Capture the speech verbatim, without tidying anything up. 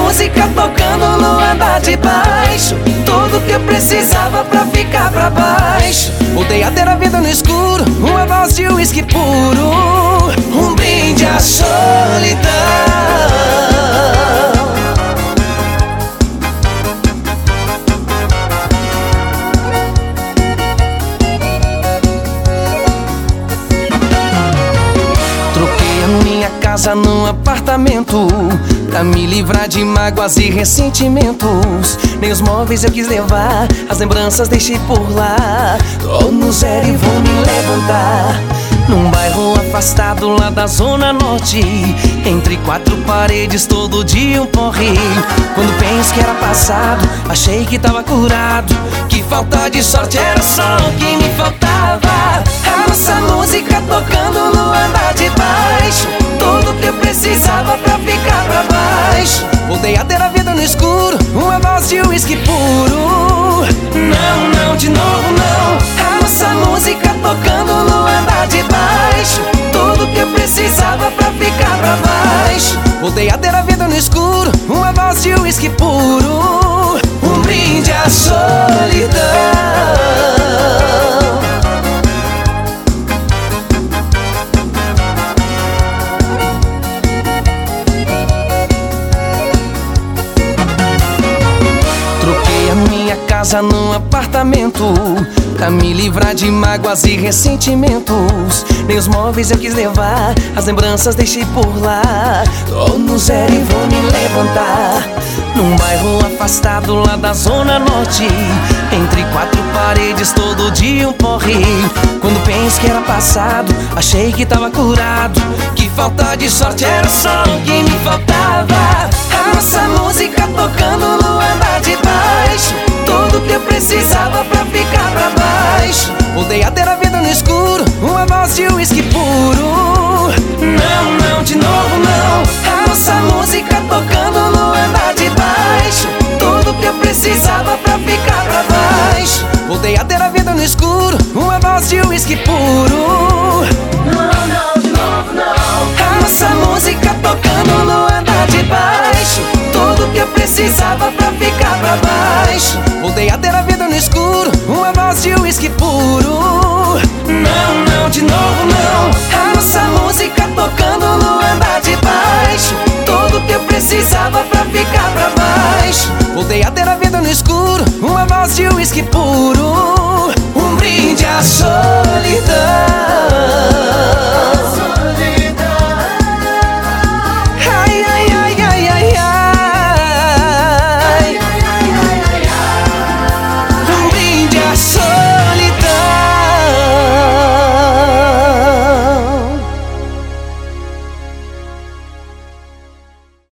música tocando no andar de baixo, tudo que eu precisava pra ficar pra baixo. Voltei a ter a vida no escuro, uma dose de uísque puro, um brinde à solidão. Troquei a minha casa num apartamento pra me livrar de mágoas e ressentimentos. Nem os móveis eu quis levar, as lembranças deixei por lá. Tô no zero e vou me levantar num bairro afastado lá da zona norte, entre quatro paredes, todo dia um porre. Quando penso que era passado, achei que tava curado, que falta de sorte era só o que me faltava. A nossa música tocando no andar de baixo, tudo que eu precisava pra ficar pra baixo. Voltei a ter a vida no escuro, uma dose de uísque puro. Não, não, de novo não. A nossa música tocando no andar de baixo, tudo que eu precisava pra ficar pra baixo. Voltei a ter a vida no escuro, uma dose de uísque puro, um brinde à solidão. Minha casa num apartamento pra me livrar de mágoas e ressentimentos. Nem os móveis eu quis levar, as lembranças deixei por lá. Tô no zero e vou me levantar num bairro afastado lá da zona norte, entre quatro paredes, todo dia um porre. Quando penso que era passado, achei que tava curado, que falta de sorte era só o que me faltava. A nossa música tocando no andar de baixo, tudo que eu precisava pra ficar pra baixo. Voltei a ter a vida no escuro, uma dose de uísque puro. Não, não, de novo não. A nossa música tocando no andar de baixo, tudo que eu precisava pra ficar pra baixo. Voltei a ter a vida no escuro, uma dose de uísque puro. Não, não, de novo não. A nossa música tocando no andar de baixo, tudo que eu precisava pra ficar pra baixo. Voltei a ter a